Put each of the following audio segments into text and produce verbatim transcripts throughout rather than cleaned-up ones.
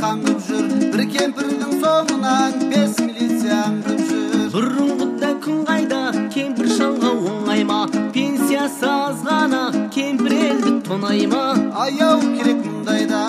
аңдып жүр. Бір кемпірдің соңынан бес милиция аңдып жүр. Бұрынғыда күн қайда, кемпір шалға оңай ма? Пенсиясы аз ғана, кемпір елді тонай ма? Аяу керек мұндайда.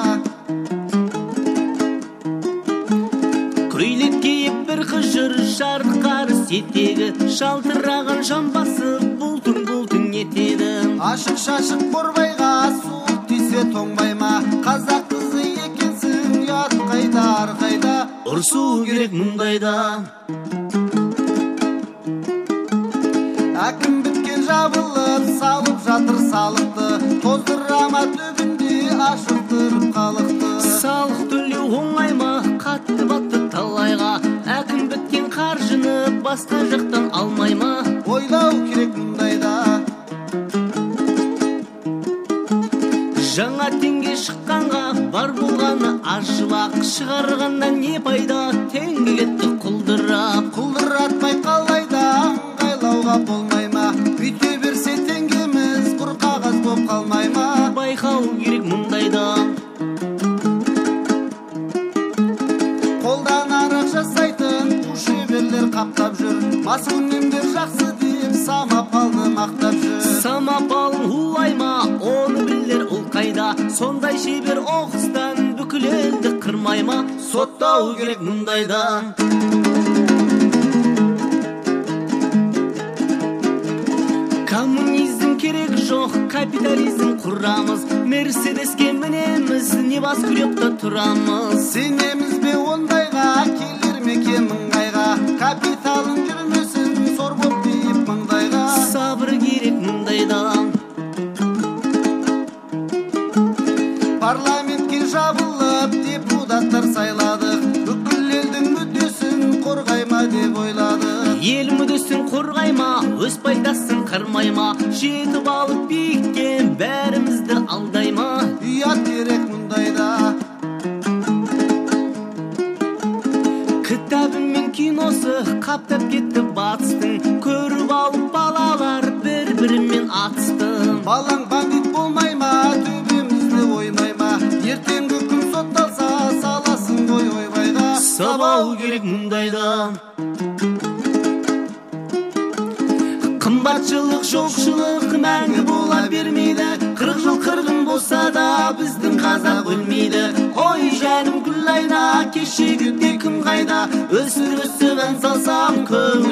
Көйлек киіп бір қыз жүр, жарық қарыс етегі, шалтыраған жамбасы бұлтың-бұлтың етеді. Ашық шашық борбайға суық тисе тоңбай ма? Қазақ қызы екенсің, ұят қайда, ар қайда? Ұрсу керек мұндайда. Әкім біткен жабылып, салып жатыр салықты. Тоздырама түбінде ашықтырып қалықты. Салық төлеу оңай ма? Қатты батты талайға. Әкім біткен қаржыны басқа жақтан алмай ма? Ойлау керек мұндайда. Жаңа теңге шыққанға бар болғаны аз жылақ, шығарғанда не пайда, теңге кетті құлдырап. Құлдыратпай қалайда, ыңғайлауға болмай ма? Үйте берсе теңгеміз құр қағаз боп қалмай ма? Байқау керек мұндайда. Қолдан арақ жасайтын шеберлер қаптап жүр. Маскүнемдер жақсы деп самопалды мақтап жүр. Самопалың улай ма? Оны білер ұл қайда? Сондай шебер оқыстан бүкіл елді қырмай ма? Соттау керек мұндайда. Коммунизм керек жоқ, капитализм құрамыз. Мерседеске мінеміз, не бас күректі тұрамыз. Сенеміз бе ондайға, келер ме кемің қайға? Капиталың жүрмесін, сор боп дейіп маңдайға. Сабыр керек мұндайда. Парламентке жабылып, депутаттар сайладық. Бүкіл елдің мүддесін қорғай ма деп ойладық. Ел мүддесін қорғай ма, өз пайдасын қармай ма? Жетіп алып биікке бәрімізді алдай ма? Ұят керек мұндайда. Кітабы мен киносы қаптап кетті батыстың. Көріп алып балалар бір-бірімен атысты. Балаң бандит болмай ма, төбемізді оймай ма? Ертеңгі күн сотталса, саласың ғой ойбайға. Сабау керек мұндайда. Қымбатшылық, жоқшылық мәңгі бола бермейді. Қырық жыл қырғын болса да біздің қазақ өлмейді. Ой жаным гүл айна, кешегі де күн қайда? Өсір-өсіп ән салсам көңіл